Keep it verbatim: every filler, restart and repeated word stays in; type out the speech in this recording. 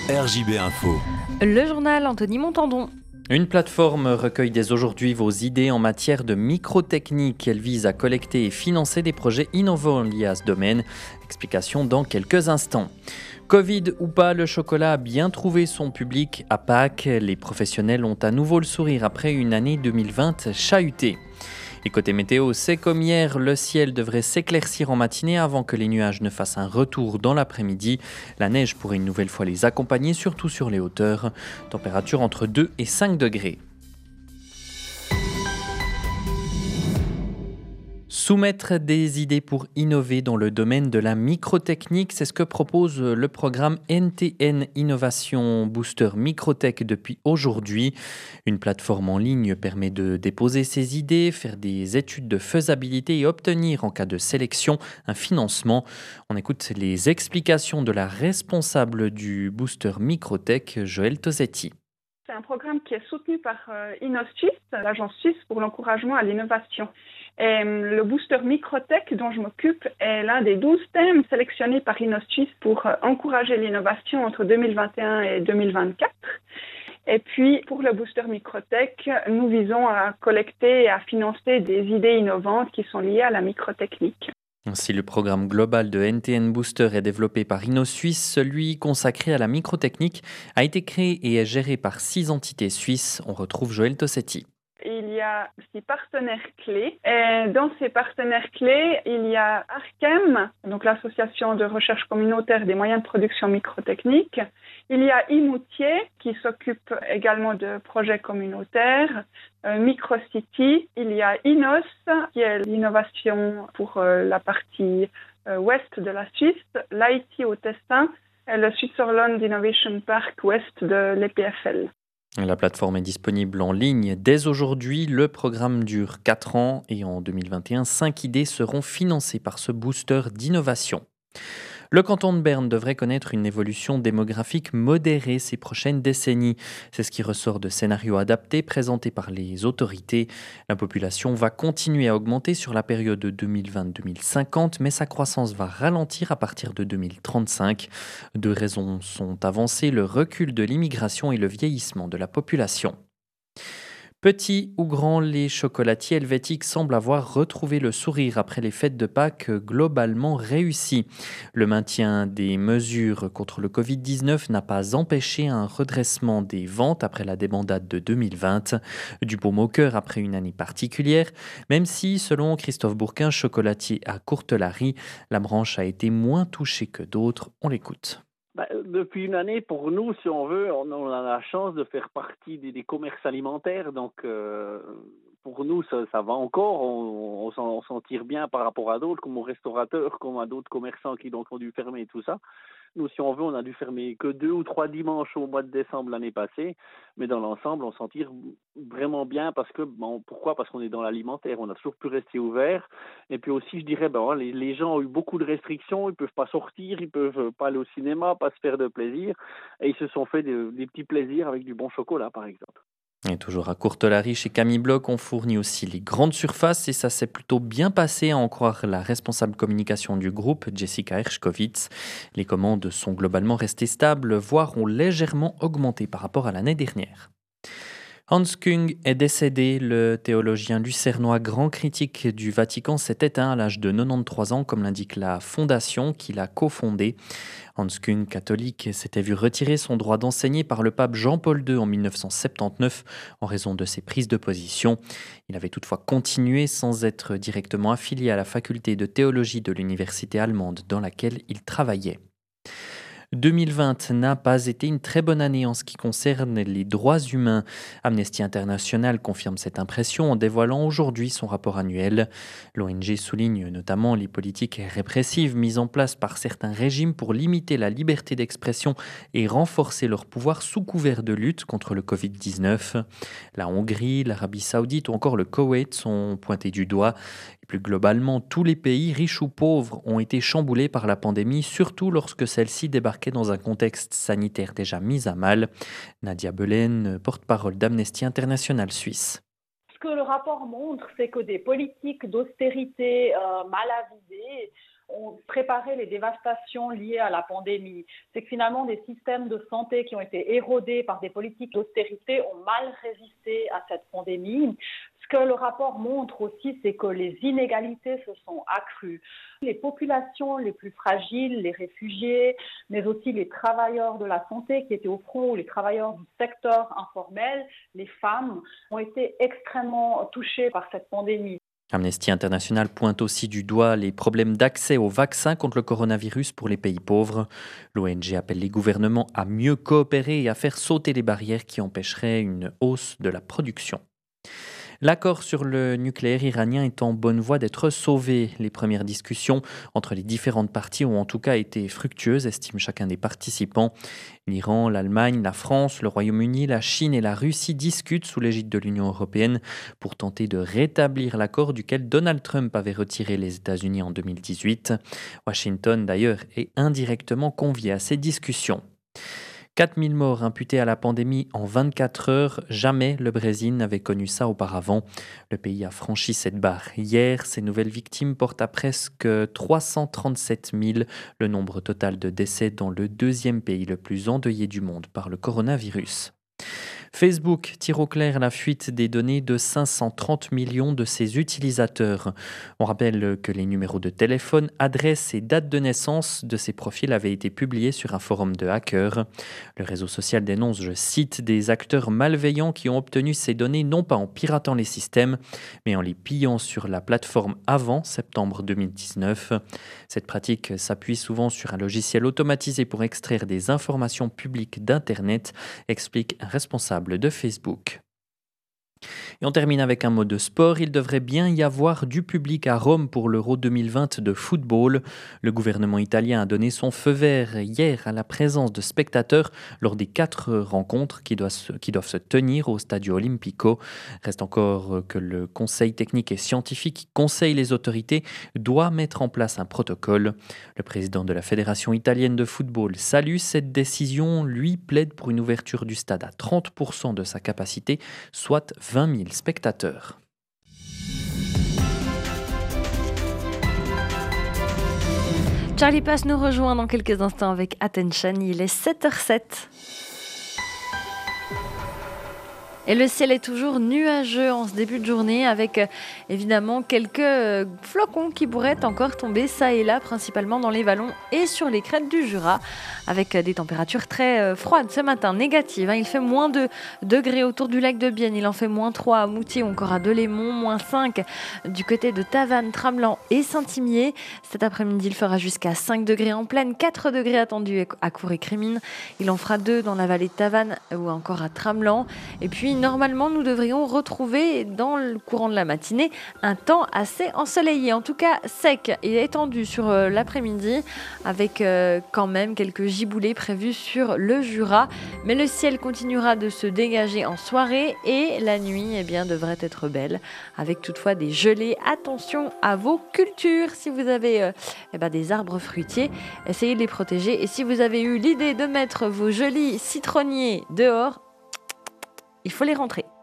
R J B Info. Le journal Anthony Montandon. Une plateforme recueille dès aujourd'hui vos idées en matière de microtechnique. Elle vise à collecter et financer des projets innovants liés à ce domaine. Explication dans quelques instants. Covid ou pas, le chocolat a bien trouvé son public à Pâques. Les professionnels ont à nouveau le sourire après une année deux mille vingt chahutée. Et côté météo, c'est comme hier, le ciel devrait s'éclaircir en matinée avant que les nuages ne fassent un retour dans l'après-midi. La neige pourrait une nouvelle fois les accompagner, surtout sur les hauteurs. Température entre deux et cinq degrés. Soumettre des idées pour innover dans le domaine de la microtechnique, c'est ce que propose le programme N T N Innovation Booster Microtech depuis aujourd'hui. Une plateforme en ligne permet de déposer ses idées, faire des études de faisabilité et obtenir, en cas de sélection, un financement. On écoute les explications de la responsable du Booster Microtech, Joëlle Tosetti. C'est un programme qui est soutenu par euh, InnoSuisse, l'agence suisse pour l'encouragement à l'innovation. Et le booster Microtech dont je m'occupe est l'un des douze thèmes sélectionnés par InnoSuisse pour euh, encourager l'innovation entre deux mille vingt et un et deux mille vingt-quatre. Et puis, pour le booster Microtech, nous visons à collecter et à financer des idées innovantes qui sont liées à la microtechnique. Si le programme global de N T N Booster est développé par InnoSuisse, celui consacré à la microtechnique a été créé et est géré par six entités suisses. On retrouve Joëlle Tosetti. Il y a six partenaires clés. Et dans ces partenaires clés, il y a Archem, donc l'association de recherche communautaire des moyens de production microtechnique. Il y a Imoutier, qui s'occupe également de projets communautaires. Euh, Microcity. Il y a Inos, qui est l'innovation pour euh, la partie euh, ouest de la Suisse. L'I T au Tessin et le Switzerland Innovation Park ouest de l'E P F L. La plateforme est disponible en ligne dès aujourd'hui. Le programme dure quatre ans et en deux mille vingt et un, cinq idées seront financées par ce booster d'innovation. Le canton de Berne devrait connaître une évolution démographique modérée ces prochaines décennies. C'est ce qui ressort de scénarios adaptés présentés par les autorités. La population va continuer à augmenter sur la période deux mille vingt à deux mille cinquante, mais sa croissance va ralentir à partir de deux mille trente-cinq. Deux raisons sont avancées, le recul de l'immigration et le vieillissement de la population. Petits ou grands, les chocolatiers helvétiques semblent avoir retrouvé le sourire après les fêtes de Pâques globalement réussies. Le maintien des mesures contre le covid dix-neuf n'a pas empêché un redressement des ventes après la débandade de deux mille vingt. Du baume au cœur après une année particulière, même si, selon Christophe Bourquin, chocolatier à Courtelary, la branche a été moins touchée que d'autres. On l'écoute. Bah, depuis une année, pour nous, si on veut, on, on a la chance de faire partie des, des commerces alimentaires. Donc, euh, pour nous, ça, ça va encore. On, on, s'en, on s'en tire bien par rapport à d'autres, comme aux restaurateurs, comme à d'autres commerçants qui donc ont dû fermer et tout ça. Nous, si on veut, on a dû fermer que deux ou trois dimanches au mois de décembre l'année passée. Mais dans l'ensemble, on s'en tire vraiment bien parce que, bon, pourquoi ? Parce qu'on est dans l'alimentaire. On a toujours pu rester ouvert. Et puis aussi, je dirais, ben, les, les gens ont eu beaucoup de restrictions. Ils peuvent pas sortir, ils peuvent pas aller au cinéma, pas se faire de plaisir. Et ils se sont fait des, des petits plaisirs avec du bon chocolat, par exemple. Et toujours à Courtelary, chez Camille Bloch, on fournit aussi les grandes surfaces et ça s'est plutôt bien passé à en croire la responsable communication du groupe, Jessica Hershkovitz. Les commandes sont globalement restées stables, voire ont légèrement augmenté par rapport à l'année dernière. Hans Küng est décédé. Le théologien lucernois grand critique du Vatican s'est éteint à l'âge de quatre-vingt-treize ans, comme l'indique la fondation qu'il a cofondée. Hans Küng, catholique, s'était vu retirer son droit d'enseigner par le pape Jean-Paul deux en mille neuf cent soixante-dix-neuf en raison de ses prises de position. Il avait toutefois continué sans être directement affilié à la faculté de théologie de l'université allemande dans laquelle il travaillait. deux mille vingt n'a pas été une très bonne année en ce qui concerne les droits humains. Amnesty International confirme cette impression en dévoilant aujourd'hui son rapport annuel. L'O N G souligne notamment les politiques répressives mises en place par certains régimes pour limiter la liberté d'expression et renforcer leur pouvoir sous couvert de lutte contre le covid dix-neuf. La Hongrie, l'Arabie Saoudite ou encore le Koweït sont pointés du doigt. Et plus globalement, tous les pays, riches ou pauvres, ont été chamboulés par la pandémie, surtout lorsque celle-ci débarquait dans un contexte sanitaire déjà mis à mal. Nadia Belen, porte-parole d'Amnesty International Suisse. Ce que le rapport montre, c'est que des politiques d'austérité euh, mal avisées ont préparé les dévastations liées à la pandémie. C'est que finalement, des systèmes de santé qui ont été érodés par des politiques d'austérité ont mal résisté à cette pandémie. Ce que le rapport montre aussi, c'est que les inégalités se sont accrues. Les populations les plus fragiles, les réfugiés, mais aussi les travailleurs de la santé qui étaient au front, ou les travailleurs du secteur informel, les femmes, ont été extrêmement touchées par cette pandémie. Amnesty International pointe aussi du doigt les problèmes d'accès aux vaccins contre le coronavirus pour les pays pauvres. L'O N G appelle les gouvernements à mieux coopérer et à faire sauter les barrières qui empêcheraient une hausse de la production. L'accord sur le nucléaire iranien est en bonne voie d'être sauvé. Les premières discussions entre les différentes parties ont en tout cas été fructueuses, estime chacun des participants. L'Iran, l'Allemagne, la France, le Royaume-Uni, la Chine et la Russie discutent sous l'égide de l'Union européenne pour tenter de rétablir l'accord duquel Donald Trump avait retiré les États-Unis en deux mille dix-huit. Washington, d'ailleurs, est indirectement convié à ces discussions. quatre mille morts imputés à la pandémie en vingt-quatre heures. Jamais le Brésil n'avait connu ça auparavant. Le pays a franchi cette barre hier. Ces nouvelles victimes portent à presque trois cent trente-sept mille le nombre total de décès dans le deuxième pays le plus endeuillé du monde par le coronavirus. Facebook tire au clair la fuite des données de cinq cent trente millions de ses utilisateurs. On rappelle que les numéros de téléphone, adresses et dates de naissance de ces profils avaient été publiés sur un forum de hackers. Le réseau social dénonce, je cite, des acteurs malveillants qui ont obtenu ces données non pas en piratant les systèmes, mais en les pillant sur la plateforme avant septembre deux mille dix-neuf. Cette pratique s'appuie souvent sur un logiciel automatisé pour extraire des informations publiques d'Internet, explique un responsable de Facebook. Et on termine avec un mot de sport. Il devrait bien y avoir du public à Rome pour l'Euro deux mille vingt de football. Le gouvernement italien a donné son feu vert hier à la présence de spectateurs lors des quatre rencontres qui doivent se, qui doivent se tenir au Stadio Olimpico. Reste encore que le conseil technique et scientifique qui conseille les autorités doit mettre en place un protocole. Le président de la Fédération italienne de football salue cette décision. Lui plaide pour une ouverture du stade à trente pour cent de sa capacité, soit vingt mille spectateurs. Charlie Pass nous rejoint dans quelques instants avec Attention, il est sept heures sept. Et le ciel est toujours nuageux en ce début de journée avec euh, évidemment quelques euh, flocons qui pourraient encore tomber ça et là, principalement dans les vallons et sur les crêtes du Jura, avec euh, des températures très euh, froides ce matin, négatives. Hein. Il fait moins deux degrés autour du lac de Bienne, il en fait moins trois à Moutier ou encore à Delémont, moins cinq du côté de Tavannes, Tramelan et Saint-Imier. Cet après-midi, il fera jusqu'à cinq degrés en plaine, quatre degrés attendus à Cour-et-Crimine. Il en fera deux dans la vallée de Tavannes ou encore à Tramelan. Et puis, normalement, nous devrions retrouver dans le courant de la matinée un temps assez ensoleillé, en tout cas sec et étendu sur euh, l'après-midi, avec euh, quand même quelques giboulées prévues sur le Jura. Mais le ciel continuera de se dégager en soirée et la nuit eh bien, devrait être belle, avec toutefois des gelées. Attention à vos cultures. Si vous avez euh, eh ben, des arbres fruitiers, essayez de les protéger. Et si vous avez eu l'idée de mettre vos jolis citronniers dehors, il faut les rentrer.